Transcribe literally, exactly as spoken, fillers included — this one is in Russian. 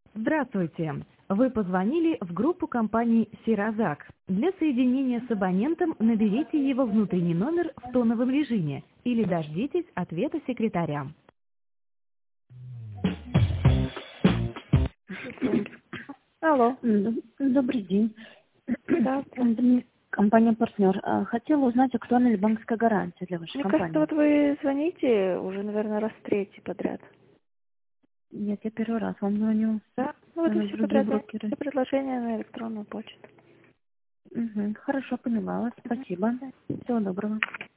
Здравствуйте. Вы позвонили в группу компании «Сиразак». Для соединения с абонентом наберите его внутренний номер в тоновом режиме или дождитесь ответа секретаря. Алло. М, Добрый день. Да, Компания компания «Партнер». А, Хотела узнать, актуальна ли банковская гарантия для вашей мне кажется, компании. вот вы звоните уже, наверное, раз третий подряд. Нет, я первый раз вам звоню. Да? Ну вот и Наверное, все другие подряд. брокеры. Все предложения на электронную почту. Мгм. Хорошо, поняла вас. Спасибо. Всего доброго.